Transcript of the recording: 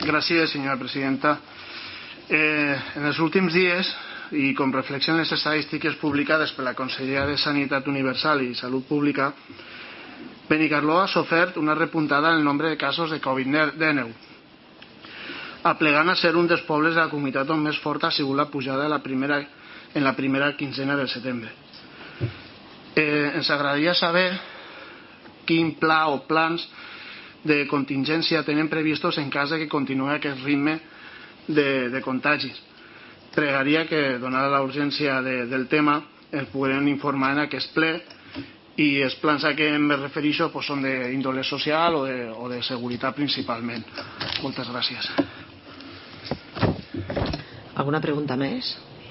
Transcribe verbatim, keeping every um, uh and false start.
Gràcies, senyora presidenta. Eh, en els últims dies, i com reflexionen les estadístiques publicades per la Conselleria de Sanitat Universal i Salut Pública, Benicarló ha sofert una repuntada en el nombre de casos de Covid dinou, aplegant a ser un dels pobles de la comunitat on més forta ha sigut la pujada la primera, en la primera quinzena de setembre. Eh, ens agradaria saber quin pla o plans de contingència tenen previstos en cas de que continuï aquest ritme de, de contagis. Pregaria que, donada la urgència de, del tema, ens puguem informar en aquest ple, i els plans a què em refereixo pues, són d'índole social o de, o de seguretat principalment. Moltes gràcies. Alguna pregunta més?